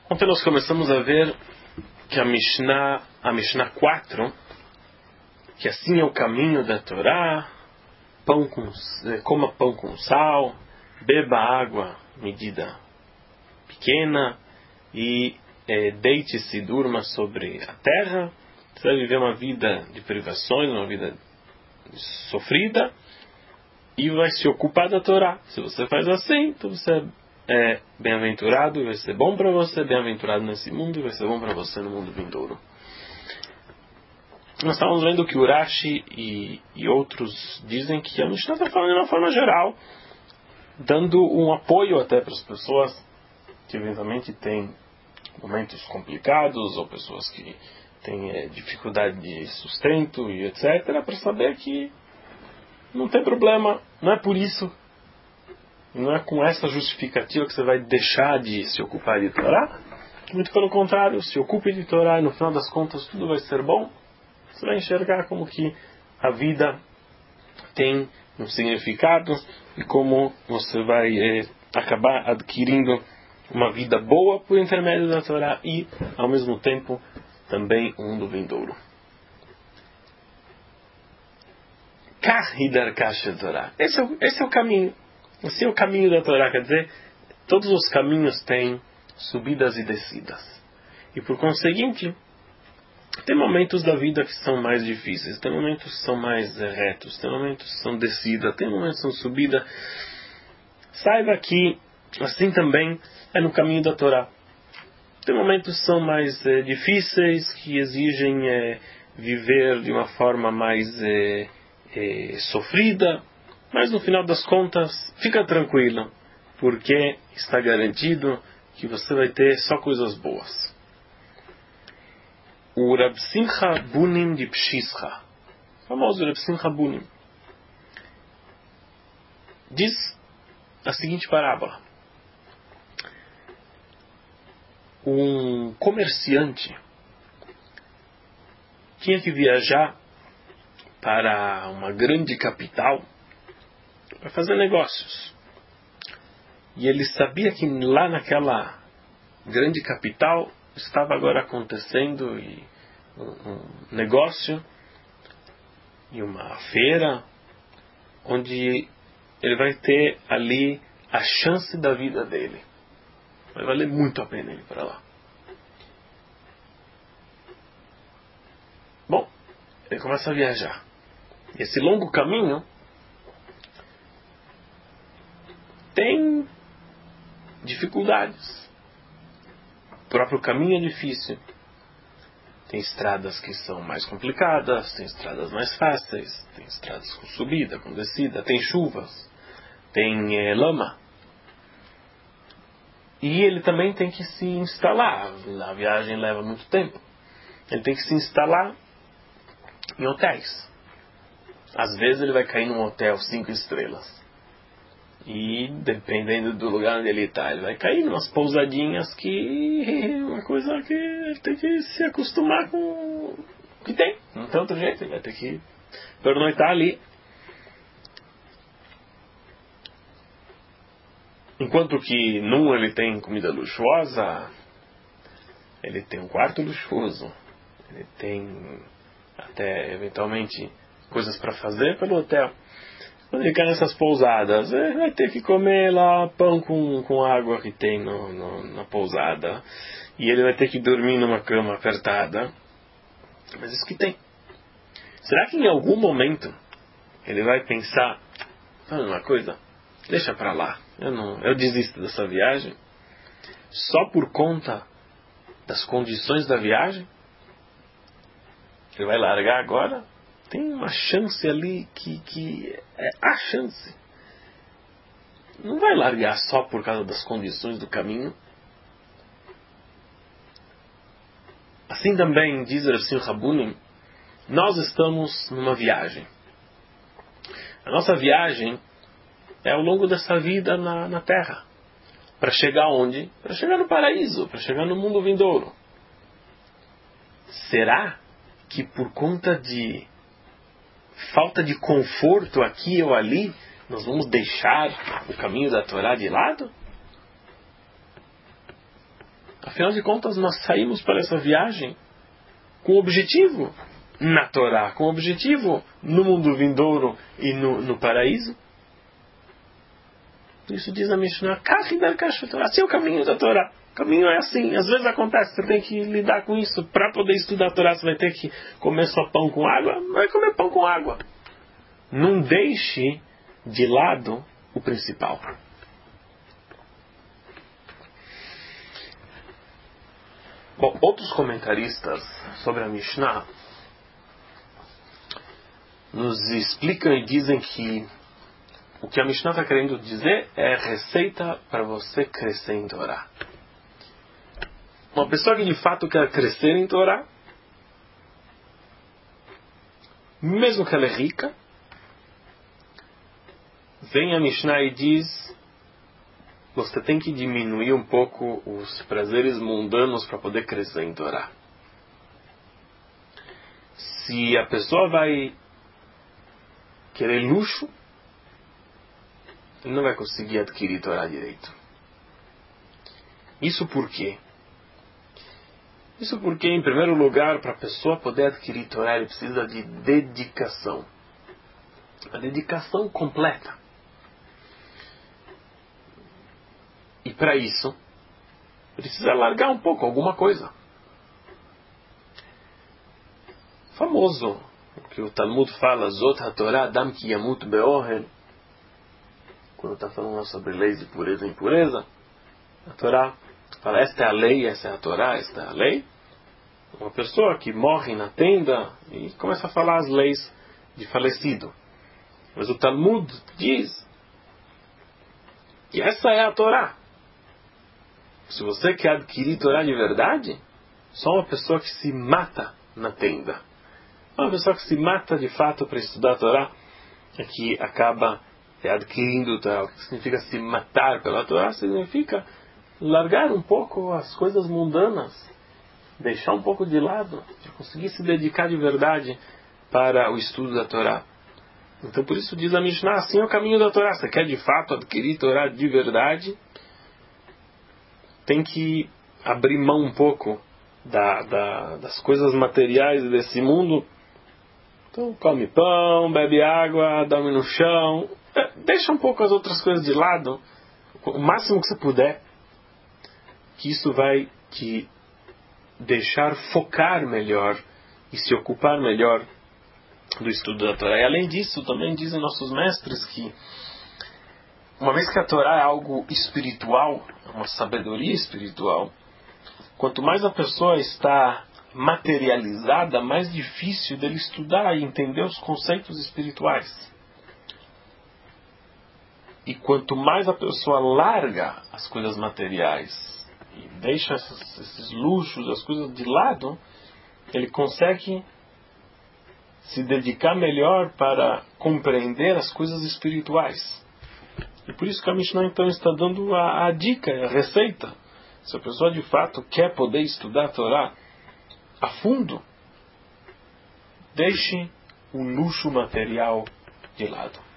Ontem nós começamos a ver que a Mishnah 4, que assim é o caminho da Torá, coma pão com sal, beba água medida pequena e deite-se e durma sobre a terra. Você vai viver uma vida de privações, uma vida sofrida e vai se ocupar da Torá. Se você faz assim, então você é bem-aventurado, vai ser bom para você, bem-aventurado nesse mundo, e vai ser bom para você no mundo vindouro. Nós estávamos vendo que Urashi e outros dizem que a Mishnah está falando de uma forma geral, dando um apoio até para as pessoas que eventualmente têm momentos complicados, ou pessoas que têm dificuldade de sustento e etc., para saber que não tem problema, não é por isso, não é com essa justificativa que você vai deixar de se ocupar de Torá. Muito pelo contrário, se ocupe de Torá e no final das contas tudo vai ser bom. Você vai enxergar como que a vida tem um significado e como você vai acabar adquirindo uma vida boa por intermédio da Torá e, ao mesmo tempo, também um mundo vindouro. Esse é o caminho. Esse é o caminho da Torá. Quer dizer, todos os caminhos têm subidas e descidas. E, por conseguinte, tem momentos da vida que são mais difíceis, tem momentos que são mais retos, tem momentos que são descida, tem momentos que são subida. Saiba que assim também é no caminho da Torá. Tem momentos que são mais difíceis, que exigem viver de uma forma mais sofrida, mas no final das contas, fica tranquilo, porque está garantido que você vai ter só coisas boas. O Rab Simcha Bunim de Pshischa, famoso Rab Simcha Bunim, diz a seguinte parábola. Um comerciante tinha que viajar para uma grande capital para fazer negócios. E ele sabia que lá naquela grande capital estava agora acontecendo um negócio e uma feira onde ele vai ter ali a chance da vida dele. Vai valer muito a pena ir para lá. Bom, ele começa a viajar. Esse longo caminho tem dificuldades. O próprio caminho é difícil. Tem estradas que são mais complicadas, tem estradas mais fáceis, tem estradas com subida, com descida, tem chuvas, tem lama. E ele também tem que se instalar. A viagem leva muito tempo. Ele tem que se instalar em hotéis. Às vezes ele vai cair num hotel 5 estrelas. E dependendo do lugar onde ele está, ele vai cair em umas pousadinhas que uma coisa que ele tem que se acostumar com o que tem. Não tem outro jeito, ele vai ter que pernoitar ali. Enquanto que num ele tem comida luxuosa, ele tem um quarto luxuoso, ele tem até eventualmente coisas para fazer pelo hotel. Quando ele cai nessas pousadas, ele vai ter que comer lá pão com água que tem na pousada. E ele vai ter que dormir numa cama apertada. Mas isso que tem. Será que em algum momento ele vai pensar, uma coisa, deixa pra lá, eu desisto dessa viagem, só por conta das condições da viagem? Ele vai largar agora? Tem uma chance ali que é a chance. Não vai largar só por causa das condições do caminho. Assim também, diz Rav Simcha Bunim, nós estamos numa viagem. A nossa viagem é ao longo dessa vida na Terra. Para chegar onde? Para chegar no paraíso, para chegar no mundo vindouro. Será que por conta de falta de conforto aqui ou ali, nós vamos deixar o caminho da Torá de lado? Afinal de contas, nós saímos para essa viagem com objetivo na Torá, com objetivo no mundo vindouro e no paraíso. Isso diz a Mishnah, assim é o caminho da Torá. O caminho é assim, às vezes acontece, você tem que lidar com isso. Para poder estudar a Torá, você vai ter que comer só pão com água, vai comer pão com água. Não deixe de lado o principal. Bom, outros comentaristas sobre a Mishnah nos explicam e dizem que o que a Mishnah está querendo dizer é receita para você crescer em Torá. Uma pessoa que de fato quer crescer em Torá, mesmo que ela é rica, vem a Mishnah e diz: você tem que diminuir um pouco os prazeres mundanos para poder crescer em Torá. Se a pessoa vai querer luxo, ele não vai conseguir adquirir Torá direito. Isso por quê? Isso porque, em primeiro lugar, para a pessoa poder adquirir Torá, ele precisa de dedicação. A dedicação completa. E para isso, precisa largar um pouco, alguma coisa. Famoso, o que o Talmud fala, Zot HaTorah, Adam Ki Yamut Be'ohel. Quando está falando sobre leis de pureza e impureza, a Torá fala, esta é a lei, essa é a Torá, esta é a lei. Uma pessoa que morre na tenda e começa a falar as leis de falecido. Mas o Talmud diz que essa é a Torá. Se você quer adquirir Torá de verdade, só uma pessoa que se mata na tenda. Uma pessoa que se mata de fato para estudar a Torá é que acaba adquirindo Torá. O que significa se matar pela Torá? Significa largar um pouco as coisas mundanas, deixar um pouco de lado, de conseguir se dedicar de verdade para o estudo da Torá. Então por isso diz a Mishnah, assim é o caminho da Torá. Você quer de fato adquirir Torá de verdade, tem que abrir mão um pouco das coisas materiais desse mundo. Então come pão, bebe água, dorme no chão, deixa um pouco as outras coisas de lado, o máximo que você puder, que isso vai te deixar focar melhor e se ocupar melhor do estudo da Torá. E além disso, também dizem nossos mestres que uma vez que a Torá é algo espiritual, uma sabedoria espiritual, quanto mais a pessoa está materializada, mais difícil dele estudar e entender os conceitos espirituais. E quanto mais a pessoa larga as coisas materiais e deixa esses luxos, as coisas de lado, ele consegue se dedicar melhor para compreender as coisas espirituais. E por isso que a Mishnah então está dando a dica, a receita. Se a pessoa de fato quer poder estudar a Torá a fundo, deixe o luxo material de lado.